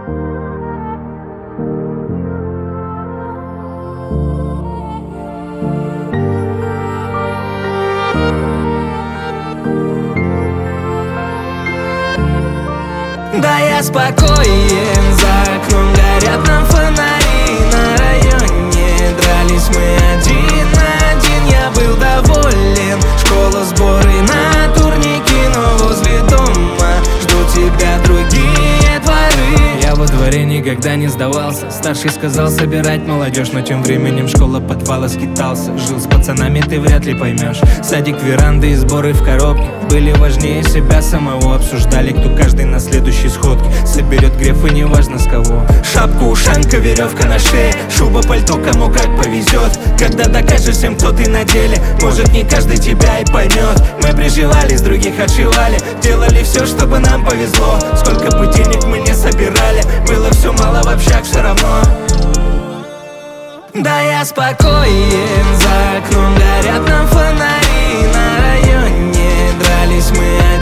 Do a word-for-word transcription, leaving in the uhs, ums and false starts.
Да, я спокоен, за окном горят нам фонари. На районе дрались мы один на один. Я был доволен, школа, сборы на турники, но возле дома ждут тебя другие дворы. Я во дворе никогда не сдавался. Старший сказал собирать молодежь, но тем временем школа подвала скитался. Жил с пацанами, ты вряд ли поймешь. Садик, веранды и сборы в коробке были важнее себя самого. Обсуждали, кто каждый на следующей сходке соберет греф, и неважно с кого. Шапка, ушанка, веревка на шее, шуба, пальто, кому как повезет. Когда докажешь всем, кто ты на деле, может не каждый тебя и поймет. Мы приживались, других отшивали, делали все, чтобы нам повезло. Сколько бы денег мы не собирали, было все мало, в общак все равно. Да, я спокоен, за окном горят нам фонари. На районе дрались мы